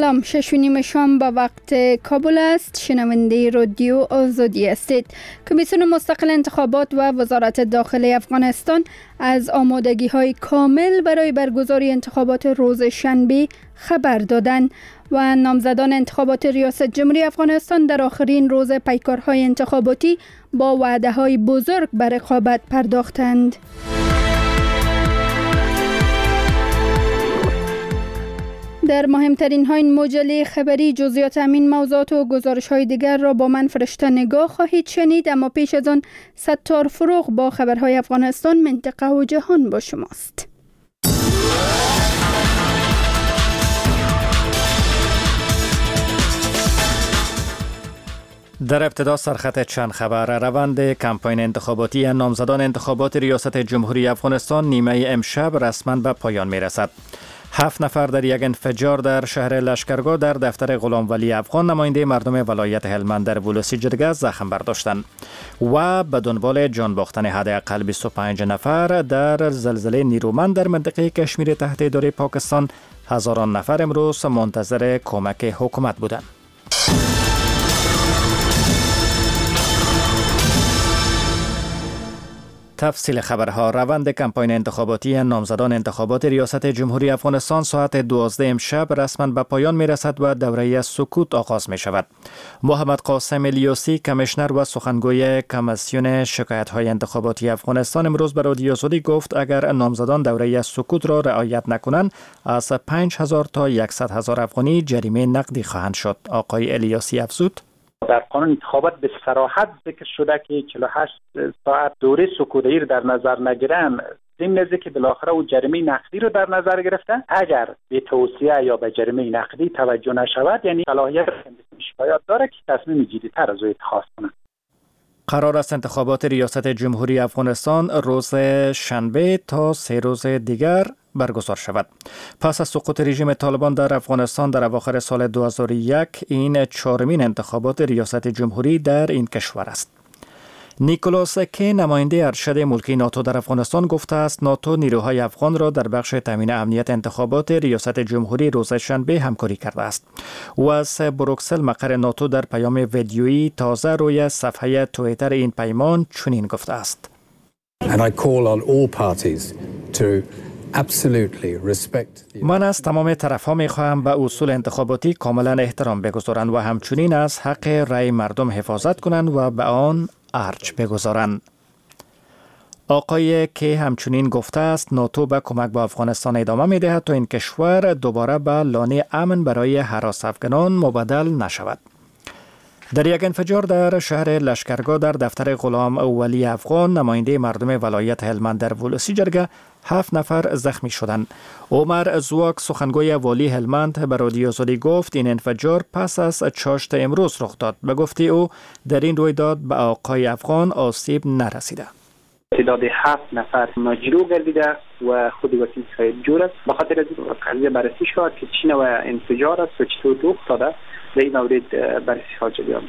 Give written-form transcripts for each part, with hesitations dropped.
سلام، 6:30 شام به وقت کابل است. شنونده رادیو آزادی هستید. کمیسیون مستقل انتخابات و وزارت داخلی افغانستان از آمادگی‌های کامل برای برگزاری انتخابات روز شنبه خبر دادند و نامزدان انتخابات ریاست جمهوری افغانستان در آخرین روز پیکارهای انتخاباتی با وعده‌های بزرگ بر رقابت پرداختند. در مهمترین های این مجله خبری جزئیات همین موضوعات و گزارش های دیگر را با من فرشته نگاه خواهید شنید، اما پیش از آن ستار فروغ با خبرهای افغانستان، منطقه و جهان با شماست. در ابتدا سرخط چند خبر. روند کمپاین انتخاباتی نامزدان انتخابات ریاست جمهوری افغانستان نیمه امشب رسما به پایان می رسد. 7 نفر در یک انفجار در شهر لشکرگاه در دفتر غلام ولی افغان نماینده مردم ولایت هلمند در ولسی جرگه زخم برداشتند و به دنبال جان باختن حداقل 25 نفر در زلزله نیرومند در منطقه کشمیر تحت اداره پاکستان، هزاران نفر امروز منتظر کمک حکومت بودند. تفصیل خبرها. روند کمپاین انتخاباتی نامزدان انتخابات ریاست جمهوری افغانستان ساعت 12 امشب رسما به پایان می رسد و دوره سکوت آغاز می شود. محمد قاسم الیاسی، کمیشنر و سخنگوی کمیسیون شکایت های انتخاباتی افغانستان، امروز به رادیو آزادی گفت اگر نامزدان دوره سکوت را رعایت نکنند از 5000 تا 100,000 افغانی جریمه نقدی خواهند شد. آقای الیاسی افزود: در قانون انتخابات به صراحت ذکر شده که 48 ساعت دوره سکوتی را در نظر نگیرن، ضمن از که بالاخره او جریمه نقدی رو در نظر گرفته، اگر به توصیه یا به جریمه نقدی توجه نشود، یعنی صلاحیت شکایت داره که تصمیم جدی‌تر از او اتخاذ کنه. قرار است انتخابات ریاست جمهوری افغانستان روز شنبه تا 3 روز دیگر برگزار شود. پس از سقوط رژیم طالبان در افغانستان در اواخر سال 2001 این 4مین انتخابات ریاست جمهوری در این کشور است. نیکولاس کی، نماینده ارشد ملکی ناتو در افغانستان، گفته است ناتو نیروهای افغان را در بخش تامین امنیت انتخابات ریاست جمهوری روز شنبه همکاری کرده است. و از بروکسل، مقر ناتو، در پیام ویدیویی تازه روی صفحه توییتر این پیمان چنین گفته است: And I call on all parties to من از تمام طرف‌ها می‌خواهم به اصول انتخاباتی کاملا احترام بگذارند و همچنین از حق رأی مردم حفاظت کنند و به آن ارج بگذارند. آقای کی همچنین گفته است ناتو به کمک به افغانستان ادامه می‌دهد تا این کشور دوباره به لانه امن برای هراس افغانان مبدل نشود. در یک انفجار در شهر لشکرگاه در دفتر غلام ولی افغان، نماینده مردم ولایت هلمند در ولسی جرگه 7 نفر زخمی شدند. عمر زواک، سخنگوی والی هلمند، به رادیو آزادی گفت این انفجار پس از چاشت امروز رخ داد. به گفته او در این رویداد به آقای افغان آسیب نرسیده. تعداد 7 نفر مجروح گردیده و خود وکیل صاحب جور است. به خاطر از قضیه بررسی شد که چی نوع انفجار است و چطور رخ داده، در این مورد بررسی حاجت بیان.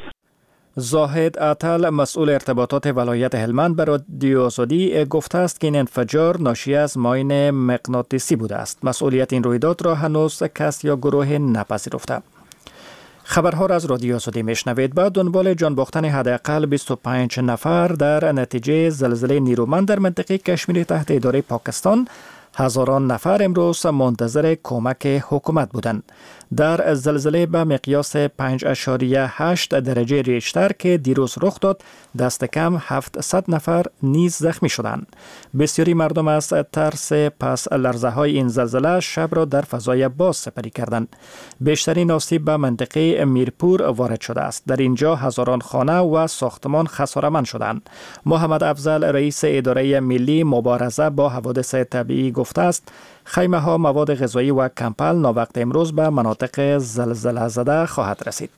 زاهد عطل، مسئول ارتباطات ولایت هلمند، به رادیو آزادی گفته است که این انفجار ناشی از ماین مغناطیسی بوده است. مسئولیت این رویداد را هنوز کس یا گروه نپذیرفته. خبرها را از رادیو آزادی میشنوید. با دنبال جان باختن حداقل 25 نفر در نتیجه زلزله نیرومند در منطقه کشمیر تحت اداره پاکستان، هزاران نفر امروز منتظر کمک حکومت بودند. در زلزله به مقیاس 5.8 درجه ریشتر که دیروز رخ داد، دست کم 700 نفر نیز زخمی شدند. بسیاری مردم از ترس پس لرزه های این زلزله شب را در فضای باز سپری کردند. بیشترین آسیب به منطقه میرپور وارد شده است. در اینجا هزاران خانه و ساختمان خساره‌مند شدند. محمد افضل، رئیس اداره ملی مبارزه با حوادث طبیعی، گفته است خیمه ها، مواد غذایی و کمپل ناوقت امروز به مناطق زلزله زده خواهد رسید.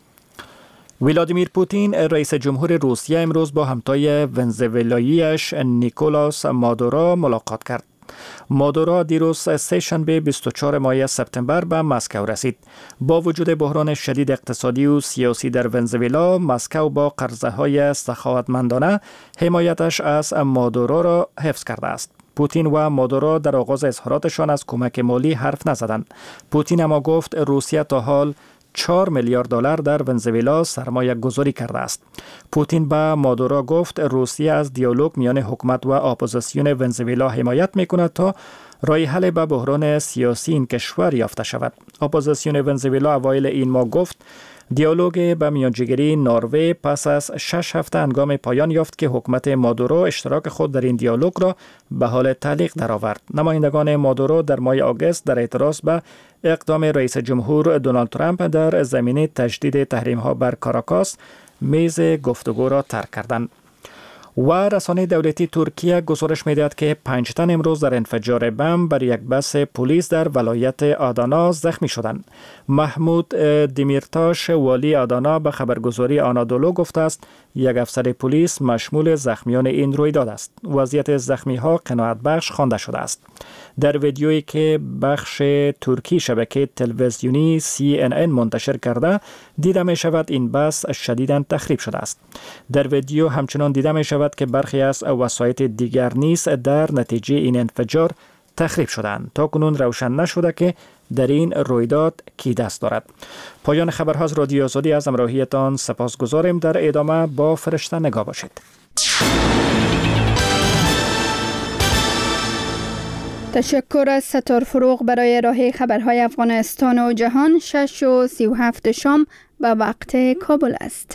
ولادیمیر پوتین، رئیس جمهور روسیه، امروز با همتای ونزوئلایی‌اش نیکولاس مادورو ملاقات کرد. مادورو دیروز سه شنبه 24 ماه سپتامبر به مسکو رسید. با وجود بحران شدید اقتصادی و سیاسی در ونزوئلا، مسکو با قرضه‌های سخاوتمندانه حمایتش از مادورو را حفظ کرده است. پوتین و مادورو در آغاز اظهاراتشان از کمک مالی حرف نزدند. پوتین اما گفت روسیه تا حال 4 میلیارد دلار در ونزوئلا سرمایه گذاری کرده است. پوتین به مادورو گفت روسیه از دیالوگ میان حکومت و اپوزیسیون ونزوئلا حمایت میکند تا راه حل به بحران سیاسی این کشور یافته شود. اپوزیسیون ونزوئلا اوایل این ماه گفت دیالوگ به میانجیگری نروژ پس از 6 هفته هنگام پایان یافت که حکومت مادورو اشتراک خود در این دیالوگ را به حال تعلیق درآورد. نمایندگان مادورو در ماه آگوست در اعتراض به اقدام رئیس جمهور دونالد ترامپ در زمینه تجدید تحریم‌ها بر کاراکاس میز گفتگو را ترک کردند. و رسانه دولتی ترکیه گزارش می‌دهد که 5 تن امروز در انفجار بم بر یک بس پلیس در ولایت آدانا زخمی شدند. محمود دیمیرتاش والی آدانا به خبرگزاری آنادولو گفته است یک افسر پلیس مشمول زخمیان این رویداد است. وضعیت زخمی‌ها قناعت بخش خوانده شده است. در ویدیویی که بخش ترکی شبکه تلویزیونی CNN منتشر کرده دیده می شود این بس شدیداً تخریب شده است. در ویدیو همچنان دیده می شود که برخی از وسایط دیگر نیز در نتیجه این انفجار تخریب شدند. تا کنون روشن نشده که در این رویداد کی دست دارد. پایان خبرها از رادیو آزادی. از همراهیتان سپاسگزاریم. در ادامه با فرشته نگاه باشید. تشکر از ستار فروغ برای ارائه خبرهای افغانستان و جهان. 6:37 شام به وقت کابل است.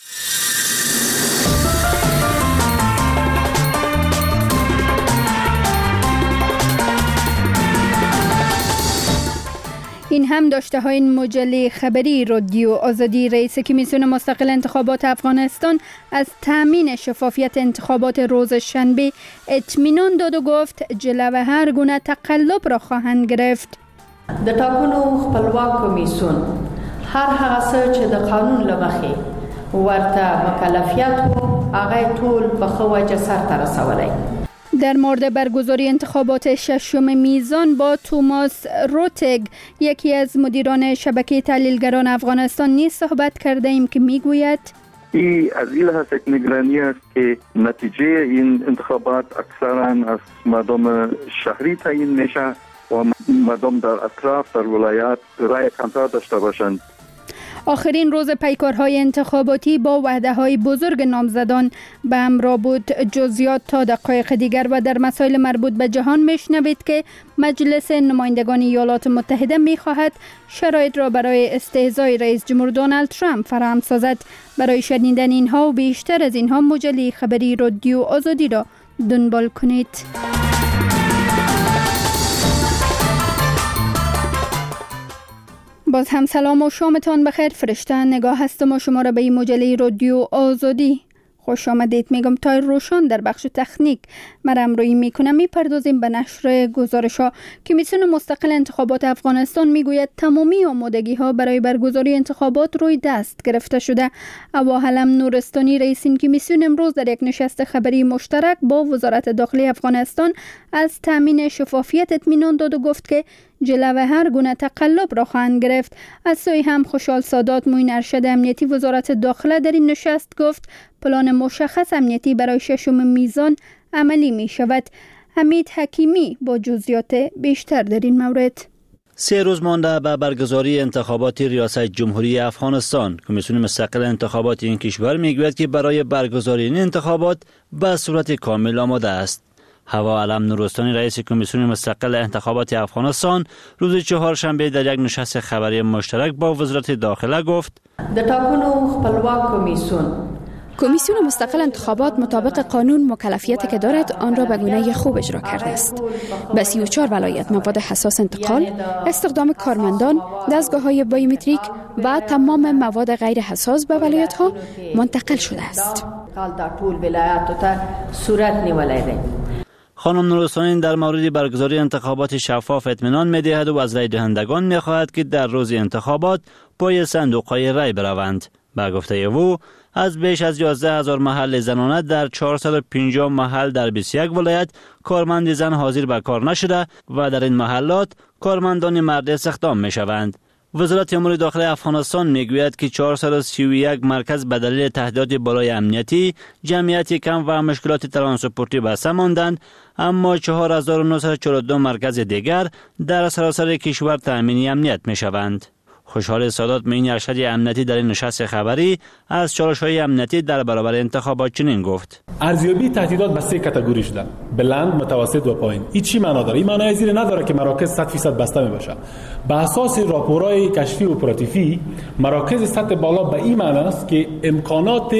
این هم داشته های این مجله خبری رادیو آزادی. رئیس کمیسیون مستقل انتخابات افغانستان از تامین شفافیت انتخابات روز شنبه اطمینان داد و گفت جلوه هر گونه تقلب را خواهند گرفت. د ټاکنو خپلواک کمیسیون هر هغه څه چې د قانون له مخې ورته مکلفیت و هغه ټول په ښه وجه سرته رسولی. در مورد برگزاری انتخابات 6 میزان با توماس روتگ، یکی از مدیران شبکه تحلیلگران افغانستان نیز صحبت کرده ایم که میگوید از این لحاظ یک نگرانی است که نتیجه این انتخابات اکثرا از مردم شهری تعیین میشه و مردم در اطراف در ولایات رای کمتر داشته باشند. آخرین روز پیکارهای انتخاباتی با وعده‌های بزرگ نامزدان به همراه بود. جزئیات تا دقایق دیگر و در مسائل مربوط به جهان میشنوید که مجلس نمایندگان ایالات متحده میخواهد شرایط را برای استهزای رئیس جمهور دونالد ترامپ فراهم سازد. برای شنیدن اینها و بیشتر از اینها مجله خبری رادیو آزادی را دنبال کنید. باز هم سلام و شامتان بخیر. فرشته نگاه هستم و شما را به این مجله رادیو آزادی خوش آمدید میگم. تا روشان در بخش تکنیک من امرویی میکنم. میپردازیم به نشر گزارش ها. کمیسیون مستقل انتخابات افغانستان میگوید تمامی آمادگی ها برای برگزاری انتخابات روی دست گرفته شده. ابا حلم نورستانی رئیس این کمیسیون امروز در یک نشست خبری مشترک با وزارت داخلی افغانستان از تامین شفافیت اطمینان داد و گفت که جلوه هر گونه تقلب را خواهند گرفت. از سوی هم خوشحال سادات معین ارشد امنیتی وزارت داخله در این نشست گفت پلان مشخص امنیتی برای 6 میزان عملی می شود. حمید حکیمی با جزئیات بیشتر در این مورد. 3 روز مانده به برگزاری انتخابات ریاست جمهوری افغانستان، کمیسیون مستقل انتخابات این کشور میگوید که برای برگزاری این انتخابات به صورت کامل آماده است. هوا علم نورستانی رئیس کمیسیون مستقل انتخابات افغانستان روز چهارشنبه در یک نشست خبری مشترک با وزارت داخله گفت د ټاکنو خپلواک کمیسیون مستقل انتخابات مطابق قانون مکلفیتی که دارد آن را به گونه خوب اجرا کرده است. به 34 ولایت مواد حساس انتقال، استخدام کارمندان، دستگاه‌های بایومتریک و تمام مواد غیر حساس به ولایت‌ها منتقل شده است. خانم نورستانی در مورد برگزاری انتخابات شفاف اطمینان می‌دهد و از رای دهندگان می‌خواهد که در روز انتخابات پای صندوق‌های رای بروند. با گفته او از بیش از 11,000 محل زنانه در 450 محل در 21 ولایت کارمند زن حاضر به کار نشده و در این محلات کارمندان مرد استخدام می شوند. وزارت امور داخلی افغانستان میگوید که 431 مرکز به دلیل تهدیدات بالای امنیتی، جمعیت کم و مشکلات ترانسپورتی بسته ماندند، اما 4942 مرکز دیگر در سراسر کشور تامین امنیت می شوند. خوشحال سادات معین ارشد امنیتی در این نشست خبری از چالش‌های امنیتی در برابر انتخابات چنین گفت: ارزیابی تهدیدات به 3 کاتگوری شده: بلند، متوسط و پایین. این چی معنا داره؟ این معنی زیر نداره که مراکز 100% بسته می باشه. به اساس راپورهای کشفی و اپراتیوی، مراکز سطح بالا به این معنی است که امکانات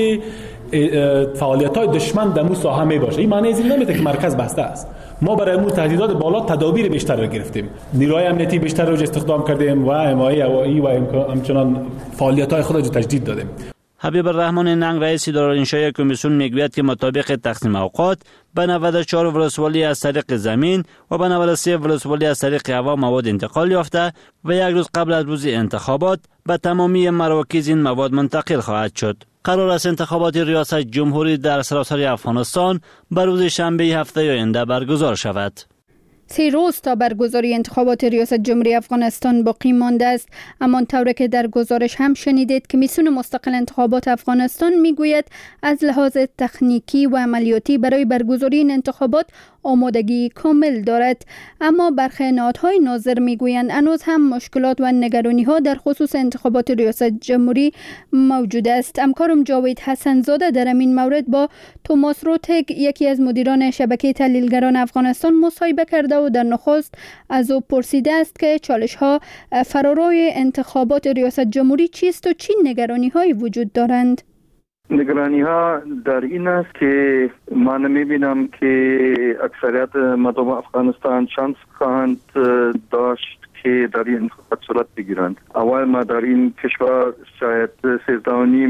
فعالیت‌های دشمن در مو ساحه می باشه. این معنی زیر نمیده که مرکز بسته است. ما برای امور تهدیدات بالا تدابیر بیشتر را گرفتیم، نیروهای امنیتی بیشتر را استخدام کردیم و حمایت هوایی و همچنان فعالیت‌های خود را تجدید دادیم. حبیب الرحمن ننگ رئیس اداره انشایی کمیسیون میگوید که مطابق تقسیم اوقات به 94 ولسوالی از طریق زمین و به 93 ولسوالی از طریق هوا مواد انتقال یافته و یک روز قبل از روز انتخابات به تمامی مراکز این مواد منتقل خواهد شد. قرار است انتخابات ریاست جمهوری در سراسر افغانستان به روز شنبه هفته آینده برگزار شود. 3 روز تا برگزاری انتخابات ریاست جمهوری افغانستان باقی مانده است، اما طوری که در گزارش هم شنیدید کمیسیون مستقل انتخابات افغانستان میگوید از لحاظ تکنیکی و عملیاتی برای برگزاری این انتخابات آمادگی کامل دارد، اما برخی نهادهای ناظر میگویند هنوز هم مشکلات و نگرانی‌ها در خصوص انتخابات ریاست جمهوری موجود است. همکارم جاوید حسن زاده در این مورد با توماس روتک، یکی از مدیران شبکه تحلیلگران افغانستان، مصاحبه کرده و در نخست از او پرسیده است که چالش‌ها فراروی انتخابات ریاست جمهوری چیست و چه نگرانی‌هایی وجود دارند؟ نگرانی ها در این است که من میبینم که اکثریت مردم افغانستان شانس خواهند داشت که در این انتخابات صورت بگیرند. اول ما در این کشور شاید 13.5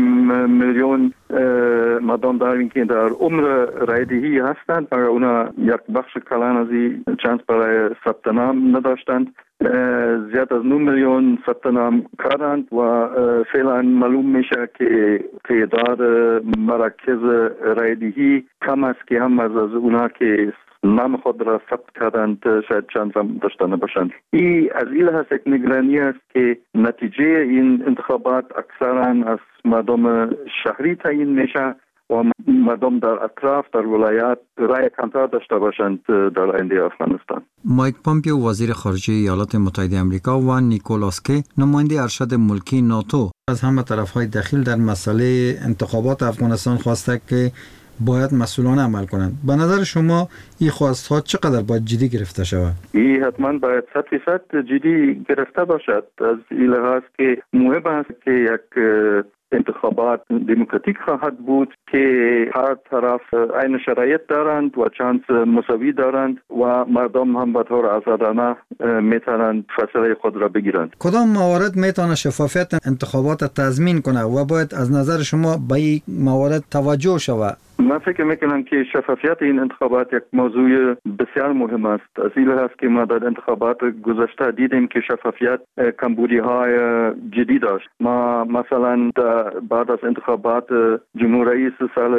میلیون مردم داریم که در عمر رایدهی هستند و اونا یک بخش کلان از این چانس برای ثبت نام نداشتند. زیاد از 9 میلیون ثبت نام کردند و فعلا معلوم میشه که تعداد مراکز رایدهی کم است که هم از اونا که نام خود را ثبت کردند شاید چند هم داشته نباشند. از این لحاظ یک نگرانی است که نتیجه این انتخابات اکثرا از مردم شهری تعیین میشه و مردم در اطراف در ولایات رای کمتر داشته باشند در آینده افغانستان. مایک پامپیو وزیر خارجه ایالات متحده آمریکا و نیکولاس کی نماینده ارشد ملکی ناتو از همه طرف‌های دخیل در مسئله انتخابات افغانستان خواسته که باید مسئولانه عمل کنند. به نظر شما این خواست‌ها چقدر باید جدی گرفته شود؟ این حتما باید 100% جدی گرفته باشد، از این لحاظ که مهم است که یک انتخابات دموکراتیک خواهد بود که هر طرف عین شرایط دارند و چانس مساوی دارند و مردم هم به طور آزادانه میتونند فیصله خود را بگیرند. کدام موارد میتونه شفافیت انتخابات تضمین کنه و باید از نظر شما به این موارد توجه شود؟ من فکر میکنم که شفافیت این انتخابات یک موضوع بسیار مهم است، از این لحاظ که ما در انتخابات گذشته دیدیم که شفافیت کمبودی های جدی داشت. ما مثلا بعد از انتخابات جمهور رئیس سال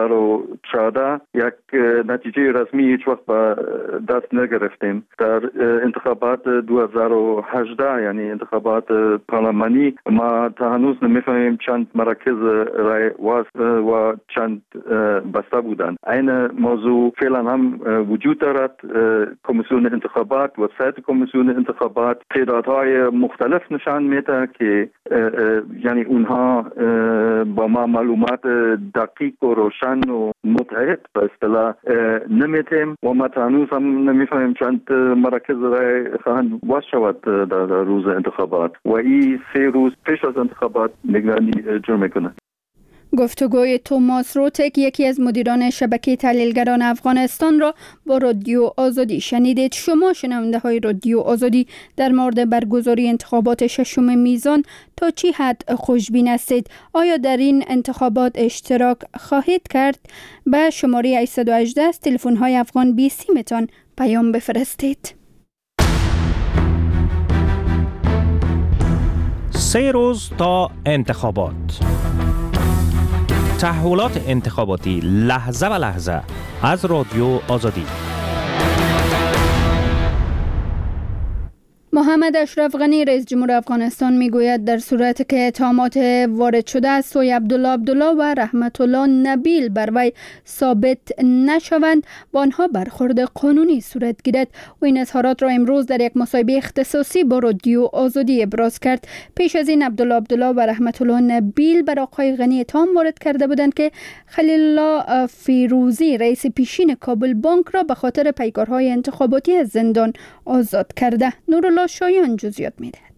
2014 یک نتیجه رسمی هیچ وقت به دست نگرفتیم. در انتخابات 2018 یعنی انتخابات پارلمانی ما تا هنوز نمیفهمیم چند مراکز رای و چند بسته بودند. این موضوع فعلا هم وجود دارد. کمیسیون انتخابات و سایت کمیسیون انتخابات تعدادهای مختلف نشان میده که یعنی اونها با ما معلومات دقیق و روشن و متحد به اصطلاح نمیتیم و ما هنوز هم نمیفهمیم چند مراکز رای خواهند باز شود در روز انتخابات و این 3 روز پیش از انتخابات نگرانی جور میکنه. گفتگوی توماس روتک، یکی از مدیران شبکه تحلیلگران افغانستان را با رادیو آزادی شنیدید. شما شنونده های رادیو آزادی در مورد برگزاری انتخابات 6 میزان تا چی حد خوشبین هستید؟ آیا در این انتخابات اشتراک خواهید کرد؟ به شماره 818 از تلفن های افغان BC میتون پیام بفرستید. 3 روز تا انتخابات. تحولات انتخاباتی لحظه به لحظه از رادیو آزادی. محمد اشرف غنی رئیس جمهور افغانستان میگوید در صورتی که اتهامات وارد شده از سوی عبدالله و رحمت الله نبیل بر وی ثابت نشوند با آنها برخورد قانونی صورت گیرد. و این اظهارات را امروز در یک مصاحبه اختصاصی با رادیو آزادی ابراز کرد. پیش از این عبدالله و رحمت الله نبیل بر آقای غنی اتهام وارد کرده بودند که خلیل الله فیروزی رئیس پیشین کابل بانک را به خاطر پیکارهای انتخاباتی از زندان آزاد کرده. نورالله شایان جزئیات می‌دهد.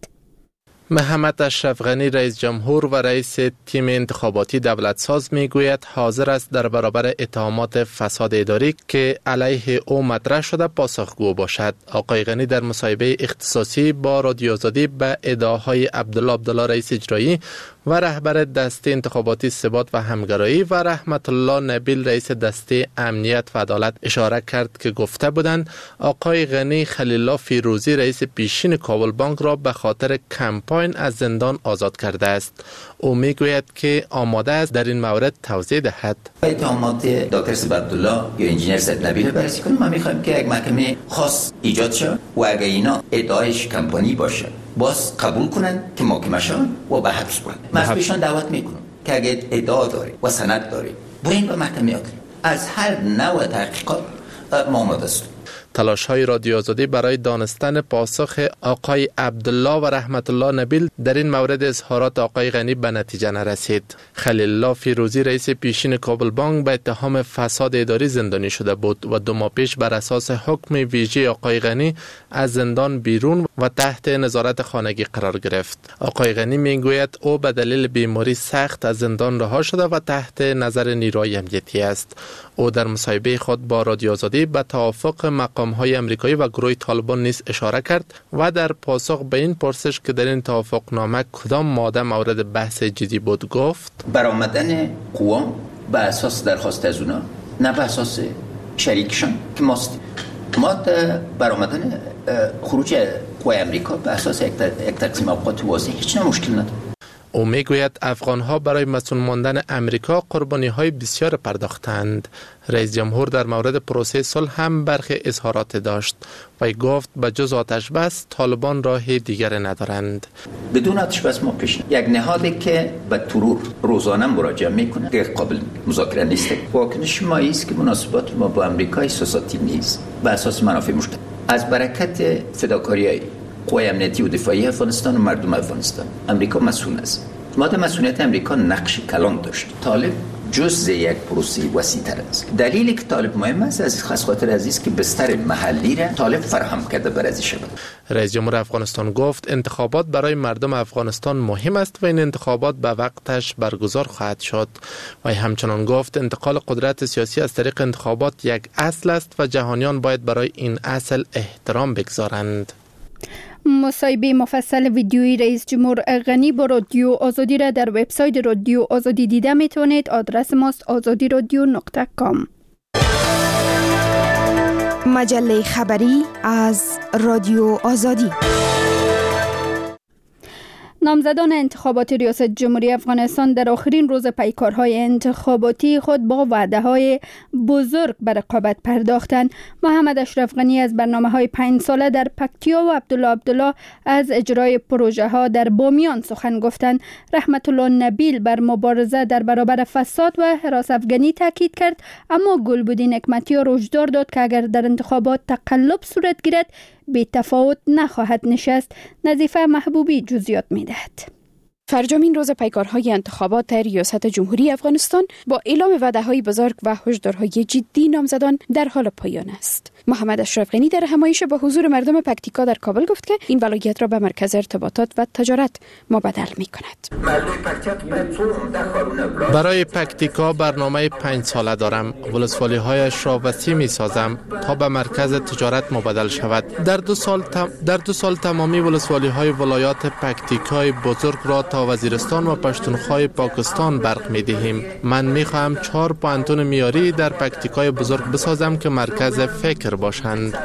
محمد اشرف غنی رئیس جمهور و رئیس تیم انتخاباتی دولت ساز میگوید حاضر است در برابر اتهامات فساد اداری که علیه او مطرح شده پاسخگو باشد. آقای غنی در مصاحبه اختصاصی با رادیو آزادی به ادعاهای عبدالله رئیس اجرایی و رهبر دسته انتخاباتی ثبات و همگرایی و رحمت الله نبیل رئیس دسته امنیت و عدالت اشاره کرد که گفته بودند آقای غنی خلیل الله فیروزی رئیس پیشین کابل بانک را به خاطر کمپاین از زندان آزاد کرده است. او میگوید که آماده است در این مورد توضیح دهد. اتهامات دکتر ثبت‌الله یا انجینر سید نبیل بررسی کنیم. ما میخوایم که یک محکمه خاص ایجاد شود و اگر اینا ادعایش کمپانی باشه باز قبول کنن که محاکمه شون و به حبس برن. ما از پیشان دعوت میکنم که اگر ادعا داره و سند داره برین به محکمه اقلیم. از هر نوع تحقیقات ما آماده هستیم. تلاش های رادیو آزادی برای دانستن پاسخ آقای عبدالله و رحمت الله نبیل در این مورد اظهارات آقای غنی به نتیجه نرسید. خلیل الله فیروزی رئیس پیشین کابل بانک به اتهام فساد اداری زندانی شده بود و 2 ماه پیش بر اساس حکم ویژه آقای غنی از زندان بیرون و تحت نظارت خانگی قرار گرفت. آقای غنی میگوید او به دلیل بیماری سخت از زندان رها شده و تحت نظر نیروی امنیتی است. او در مصاحبه خود با رادیو آزادی به توافق مقام‌های آمریکایی و گروه طالبان نیز اشاره کرد و در پاسخ به این پرسش که در این توافقنامه کدام ماده مورد بحث جدی بود گفت برآمدن قوا به اساس درخواست از اونا نه به اساس شریکشون که ماست. ما برآمدن خروج قوای آمریکا به اساس یک تقسیم اوقات واضح هیچ مشکل نداره. او میگوید افغان‌ها برای مسئول ماندن امریکا قربانی‌های بسیار پرداختند. رئیس جمهور در مورد پروسه صلح هم برخی اظهارات داشت و گفت به جز آتش بس طالبان راه دیگر ندارند. بدون آتش بس ما پیش یک نهادی که به ترور روزانه مراجعه میکنه غیر قابل مذاکره نیست. واکنش ما است که مناسبات ما با امریکا احساساتی نیست به اساس منافع مشترک. از برکت فداکاری‌های قوای امنیتی و دفاعی افغانستان و مردم افغانستان امریکا مسئول است. ما در مسئولیت امریکا نقش کلان داشت. طالب جزء یک پروسه وسیع‌تر است. دلیلی که طالب مهم است از خاص خاطر عزیز که بستر محلی را طالب فراهم کرده برای شود. رئیس جمهور افغانستان گفت انتخابات برای مردم افغانستان مهم است و این انتخابات به وقتش برگزار خواهد شد. و همچنان گفت انتقال قدرت سیاسی از طریق انتخابات یک اصل است و جهانیان باید برای این اصل احترام بگذارند. مصاحبه مفصل ویدیویی رئیس جمهور غنی با رادیو آزادی را در وبسایت رادیو آزادی دیده میتونید. آدرس ماست azadiradio.com. مجله خبری از رادیو آزادی. نامزدان انتخابات ریاست جمهوری افغانستان در آخرین روز پیکارهای انتخاباتی خود با وعده‌های بزرگ به رقابت پرداختند. محمد اشرف غنی از برنامه‌های 5 ساله در پکتیا و عبدالله از اجرای پروژه‌ها در بامیان سخن گفتند. رحمت الله نبیل بر مبارزه در برابر فساد و هراس افغانی تاکید کرد، اما گلبدین حکمتیار هشدار داد که اگر در انتخابات تقلب صورت گیرد بی تفاوت نخواهد نشست. نظیفه محبوبی جزئیات می‌دهد. فرجامین روز پیکارهای انتخابات در ریاست جمهوری افغانستان با اعلام وعده‌های بزرگ و هشدارهای جدی نامزدان در حال پایان است. محمد اشرف غنی در همایش با حضور مردم پکتیکا در کابل گفت که این ولایت را به مرکز ارتباطات و تجارت مبدل می‌کند. برای پکتیکا برنامه 5 ساله دارم. ولسوالی‌هایش را وسیع می‌سازم تا به مرکز تجارت مبدل شود. در دو سال تمامی ولسوالی‌های ولایات پکتیکای بزرگ را تا وزیرستان و پشتونخوای پاکستان برق می‌دهیم. من می‌خواهم 4 پوانتون معیاری در پکتیکای بزرگ بسازم که مرکز فکر باشند.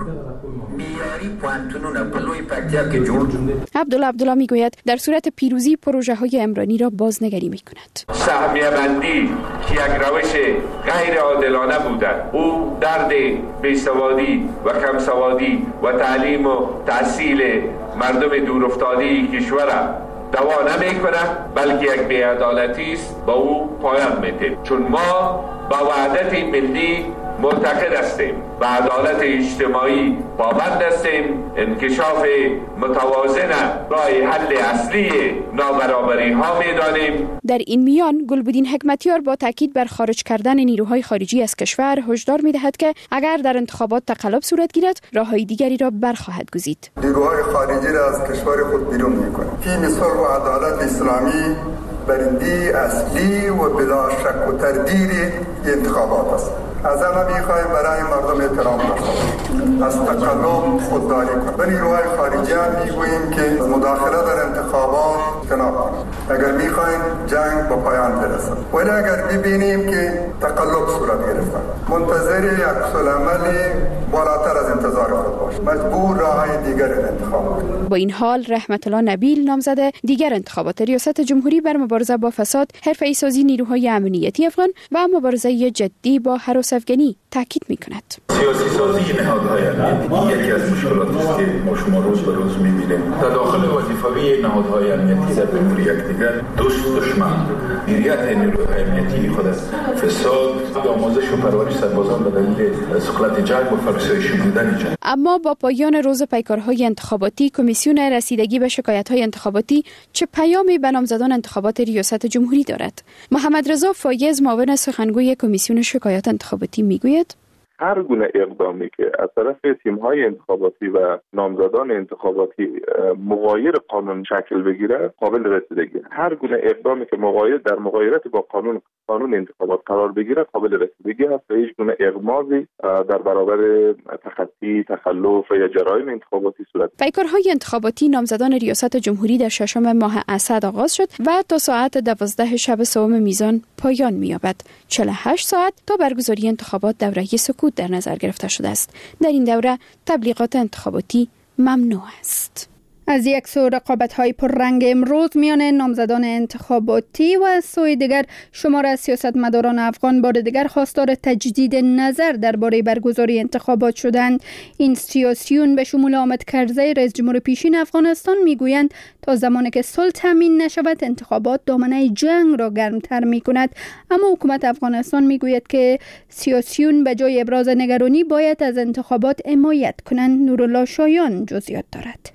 عبدالله میگوید در صورت پیروزی پروژه‌های عمرانی را بازنگری می‌کند. سهمیه بندی که یک روش غیر عادلانه بوده، او درد بیسوادی و کمسوادی و تعلیم و تحصیل مردم دورافتاده کشور دوا نمی کنه، بلکه یک بی‌عدالتی است با او پایان میده. چون ما با وحدت ملی معتقد هستیم، به عدالت اجتماعی پابند هستیم. انکشاف متوازن راه حل اصلی نابرابری ها می‌دانیم. در این میان گلبدین حکمتیار با تاکید بر خارج کردن نیروهای خارجی از کشور هشدار می‌دهد که اگر در انتخابات تقلب صورت گیرد راههای دیگری را برخواهد گزید. نیروهای خارجی را از کشور خود بیرون می‌کنند. فی صلح و عدالت اسلامی برنده اصلی و بلا شک و تردید انتخابات است. از همه میخوایم برای مردم احترام کنیم، از تقلب خودداری کنیم. به نیروهای خارجی هم میگوییم که مداخله در انتخابات کنار کنیم اگر میخوایم جنگ به پایان برسد. ولی اگر ببینیم که تقلب صورت گرفته، منتظر یک عکس‌العمل بالاتر از انتظار خود باشیم، مجبور راههای دیگر انتخاب کنیم. با این حال رحمت الله نبیل نامزد دیگر انتخابات ریاست جمهوری بر مبارزه با فساد، حرفه‌ای سازی نیروهای امنیتی افغان و مبارزه جدی با هراس افغانی تاکید می‌کند. سیاسی سازی نهادهای امنیتی یکی از مشکلاتی است که ما شما روز به روز می‌بینیم. تداخل وظیفوی نهادهای امنیتی در امور یکدیگر، دوست دشمن، دیریت نیروهای امنیتی خود از فساد، آموزش و پرورش سربازان به دلیل سقلت جنگ و فرسایش بودن جنگ. اما با پایان روز پیکارهای انتخاباتی، کمیسیون رسیدگی به شکایت‌های انتخاباتی چه پیامی به نامزدان انتخابات ریاست جمهوری دارد؟ محمد رضا فایز، معاون سخنگوی کمیسیون شکایات انتخاباتی میگوید: هر گونه اقدامی که از طرف تیم‌های انتخاباتی و نامزدان انتخاباتی مغایر قانون شکل بگیره قابل رسیدگی. هر گونه اقدامی که در مغایرت با قانون انتخابات قرار بگیره قابل رسیدگی است و هیچ گونه اغماضی در برابر تخطی، تخلف یا جرایم انتخاباتی صورت. پیکارهای انتخاباتی نامزدان ریاست جمهوری در ششم ماه اسد آغاز شد و تا ساعت 12 شب صوم میزان پایان می‌یابد. 48 ساعت تا برگزاری انتخابات دوره سکوت در نظر گرفته شده است. در این دوره تبلیغات انتخاباتی ممنوع است. از یک سو رقابت‌های پررنگ امروز میان نامزدان انتخاباتی و از سوی دیگر شمار از سیاستمداران افغان بار دیگر خواستار تجدید نظر درباره برگزاری انتخابات شدند. این سیاسیون به شمول حامد کرزی رئیس جمهور پیشین افغانستان میگویند تا زمانی که صلح تامین نشود انتخابات دامنه جنگ را گرمتر میکند، اما حکومت افغانستان میگوید که سیاسیون به جای ابراز نگرانی باید از انتخابات حمایت کنند. نورالله شایان جزئیات دارد.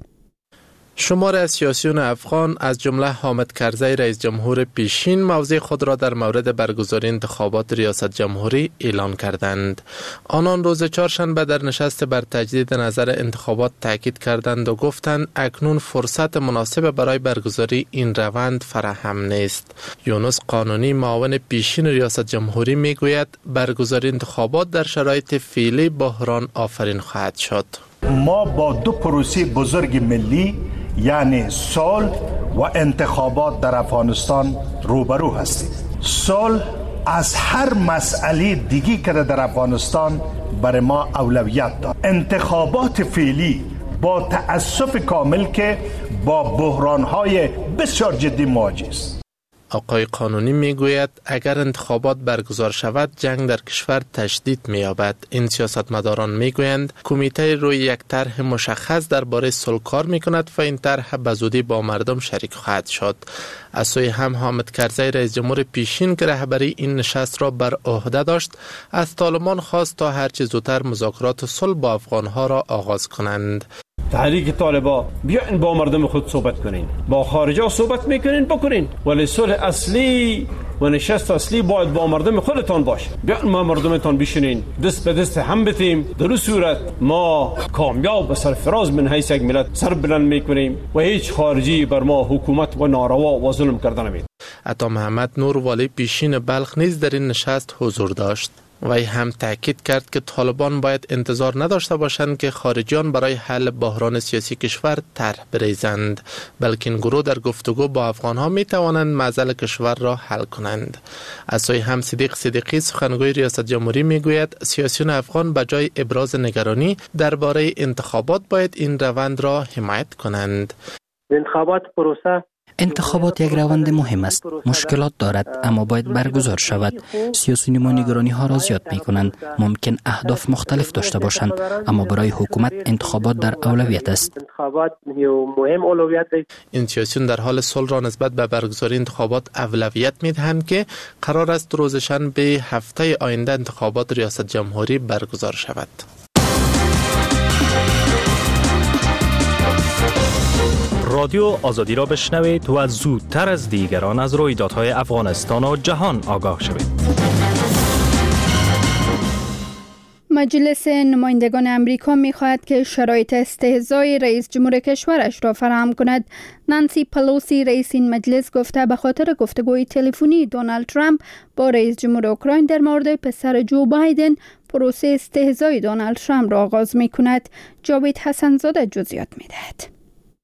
شمار از سیاسیون افغان از جمله حامد کرزی رئیس جمهور پیشین موضع خود را در مورد برگزاری انتخابات ریاست جمهوری اعلان کردند. آنان روز چهارشنبه در نشست بر تجدید نظر انتخابات تاکید کردند و گفتند اکنون فرصت مناسب برای برگزاری این روند فراهم نیست. یونس قانونی معاون پیشین ریاست جمهوری میگوید برگزاری انتخابات در شرایط فعلی بحران آفرین خواهد شد. ما با دو پروسه بزرگ ملی یعنی صلح و انتخابات در افغانستان روبرو هستیم. صلح از هر مسئله دیگی که در افغانستان برای ما اولویت دارد. انتخابات فعلی با تأسف کامل که با بحران‌های بسیار جدی مواجه است. آقای قانونی میگوید اگر انتخابات برگزار شود جنگ در کشور تشدید می‌یابد. این سیاستمداران میگویند کمیته روی یک طرح مشخص درباره صلح کار میکند و این طرح به زودی با مردم شریک خواهد شد. از سوی هم حامد کرزی رئیس جمهور پیشین که رهبری این نشست را بر عهده داشت از طالبان خواست تا هرچه زودتر مذاکرات صلح با افغانها را آغاز کنند. تحریک طالبا بیاین با مردم خود صحبت کنین، با خارجا صحبت میکنین بکنین، ولی صلح اصلی و نشست اصلی باید با مردم خودتان باشه. بیاین ما مردمتان بشینین دست به دست هم بتیم، در این صورت ما کامیاب و سرفراز من حیث یک ملت سر بلند میکنیم و هیچ خارجی بر ما حکومت و ناروا و ظلم کردن نمید. عطا محمد نور والی پیشین بلخ نیز در این نشست حضور داشت. وی هم تاکید کرد که طالبان باید انتظار نداشته باشند که خارجیان برای حل بحران سیاسی کشور طرح بریزند، بلکه این گروه در گفتگو با افغانها می توانند معضل کشور را حل کنند. از سوی هم صدیق صدیقی سخنگوی ریاست جمهوری می گوید سیاسیون افغان به جای ابراز نگرانی درباره انتخابات باید این روند را حمایت کنند. انتخابات پروسه انتخابات یک روند مهم است. مشکلات دارد اما باید برگزار شود. سیاسیون نگرانی ها را زیاد می کنند. ممکن اهداف مختلف داشته باشند اما برای حکومت انتخابات در اولویت است. این سیاسیون در حال صلح را نسبت به برگزاری انتخابات اولویت می‌دهند که قرار است روز شنبه هفته آینده انتخابات ریاست جمهوری برگزار شود. رادیو آزادی را بشنوید و زودتر از دیگران از رویدادهای افغانستان و جهان آگاه شوید. مجلس نمایندگان امریکا می‌خواهد که شرایط استهزای رئیس جمهور کشورش را فراهم کند. نانسی پلوسی رئیس این مجلس گفته به خاطر گفتگوی تلفنی دونالد ترامپ با رئیس جمهور اوکراین در مورد پسر جو بایدن پروسه استهزای دونالد ترامپ را آغاز می‌کند. جاوید حسن‌زاده جزئیات می‌دهد.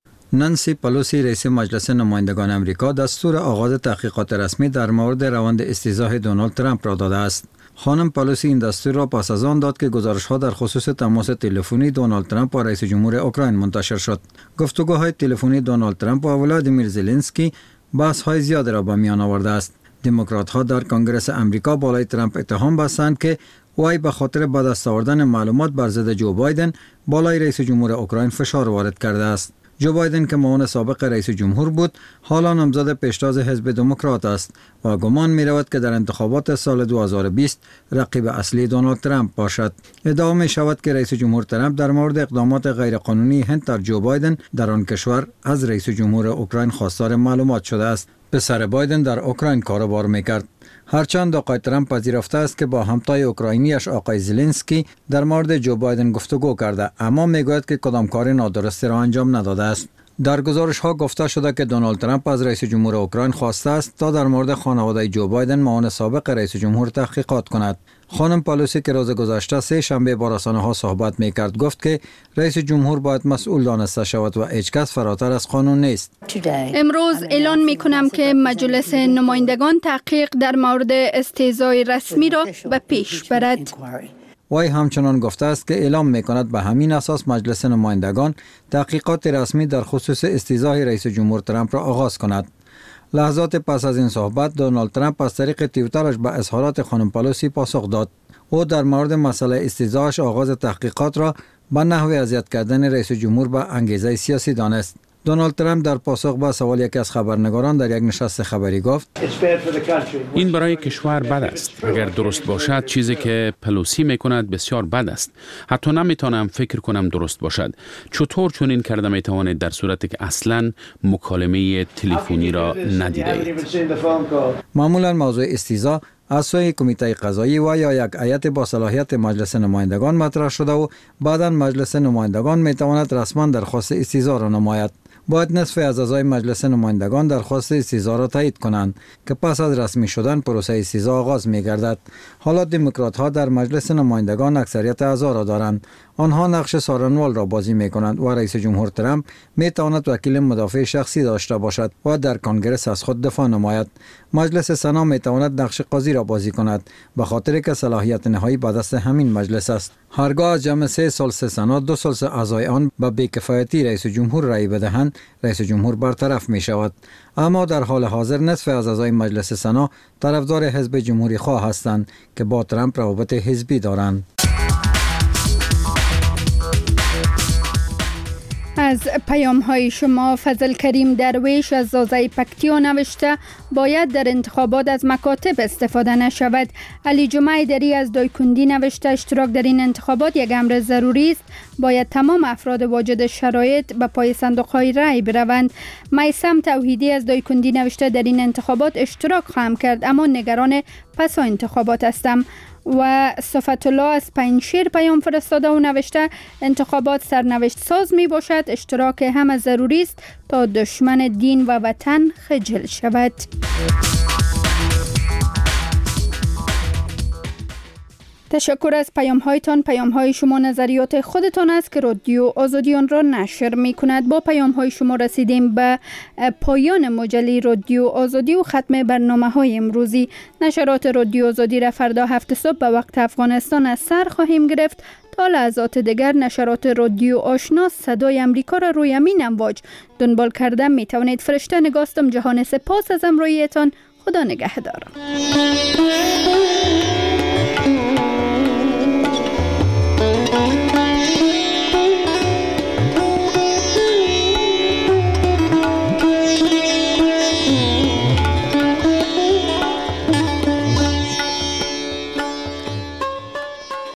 نانسی پلوسی رئیس مجلس نمایندگان امریکا دستور آغاز تحقیقات رسمی در مورد روند استهزای دونالد ترامپ را داده است. خانم پلوسی این دستور را پس از آن داد که گزارش‌ها در خصوص تماس تلفنی دونالد ترامپ با رئیس جمهور اوکراین منتشر شد. گفتگوهای تلفنی دونالد ترامپ و ولادیمیر زلنسکی بحث‌های زیاد را به میان آورده است. دموکرات‌ها در کنگره امریکا بالای ترامپ اتهام بستند که وی به خاطر به دست آوردن معلومات بر ضد جو بایدن بالای رئیس جمهور اوکراین فشار وارد کرده است. جو بایدن که معاون سابق رئیس جمهور بود، حالا نامزد پیشتاز حزب دموکرات است و گمان می رود که در انتخابات سال 2020 رقیب اصلی دونالد ترامپ باشد. ادعا می شود که رئیس جمهور ترامپ در مورد اقدامات غیرقانونی هند در جو بایدن در آن کشور از رئیس جمهور اوکراین خواستار معلومات شده است. پسر بایدن در اوکراین کاروبار میکرد. هرچند آقای ترامپ پذیرفته است که با همتای اوکراینیش آقای زلنسکی در مورد جو بایدن گفتگو کرده، اما میگوید که کدام کار نادرستی را انجام نداده است. در گزارش ها گفته شده که دونالد ترامپ از رئیس جمهور اوکراین خواسته است تا در مورد خانواده جو بایدن معاون سابق رئیس جمهور تحقیقات کند. خانم پلوسی که روز گذشته سه شنبه با رسانه‌ها صحبت می‌کرد گفت که رئیس جمهور باید مسئول دانسته شود و هیچ کس فراتر از قانون نیست. امروز اعلان می‌کنم که مجلس نمایندگان تحقیق در مورد استهزای رسمی را به پیش برد. وی همچنان گفته است که اعلام می‌کند به همین اساس مجلس نمایندگان تحقیقات رسمی در خصوص استهزای رئیس جمهور ترامپ را آغاز کند. لحظات پس از این صحبت دونالد ترامپ از طریق توییترش به اظهارات خانم پلوسی پاسخ داد. او در مورد مسئله استهزایش آغاز تحقیقات را به نحو اذیت کردن رئیس جمهور به انگیزه سیاسی دانست. دونالد ترامپ در پاسخ به سوال یکی از خبرنگاران در یک نشست خبری گفت این برای کشور بد است. اگر درست باشد چیزی که پلوسی میکند بسیار بد است. حتی نمیتونم فکر کنم درست باشد. چطور چنین کرده میتوانید در صورتی که اصلا مکالمه تلفنی را ندیدید؟ معمولا موضوع استهزا از سوی کمیته قضایی و یا یک هیئت با صلاحیت مجلس نمایندگان مطرح شده و بعدا مجلس نمایندگان میتواند رسما درخواست استهزا را نماید. باید نصف از اعضای مجلس نمایندگان درخواست استهزا را تایید کنند که پس از رسمی شدن پروسه استهزا آغاز می‌گردد. حالا دموکرات‌ها در مجلس نمایندگان اکثریت اعضا را دارند. آنها نقش سارنوال را بازی می‌کنند و رئیس جمهور ترامپ می‌تواند وکیل مدافع شخصی داشته باشد و در کنگره از خود دفاع نماید. مجلس سنا می‌تواند نقش قاضی را بازی کند به خاطر که صلاحیت نهایی به دست همین مجلس است. هرگاه از جمع 3 سال سنا 2 سال اعضای آن به بی‌کفایتی رئیس جمهور رأی بدهند، رئیس جمهور برطرف می شود. اما در حال حاضر نصف از اعضای مجلس سنا طرفدار حزب جمهوری خواه هستند که با ترامپ روابط حزبی دارند. از پیام های شما فضل کریم درویش از زازای پکتیا نوشته باید در انتخابات از مکاتب استفاده نشود. علی جمعه دری از دایکندی نوشته اشتراک در این انتخابات یک امر ضروری است. باید تمام افراد واجد شرایط به پای صندوق های رای بروند. میثم توحیدی از دایکندی نوشته در این انتخابات اشتراک خواهم کرد اما نگران پسا انتخابات هستم. و صفت الله از پنجشیر پیام فرستاده و نوشته انتخابات سرنوشت ساز می باشد. اشتراک همه ضروری است تا دشمن دین و وطن خجل شود. تشکر از پیام هایتان. پیام های شما نظریات خودتان است که رادیو آزادی آن را نشر می کند. با پیام های شما رسیدیم به پایان مجله رادیو آزادی و ختم برنامه های امروزی. نشرات رادیو آزادی را فردا 7 صبح به وقت افغانستان از سر خواهیم گرفت. تا لحظات دیگر نشرات رادیو آشنا صدای امریکا را روی همین امواج دنبال کرده می توانید. فرشته نگاستم. جهان سپاس از همراهیتان. خدا نگهدار.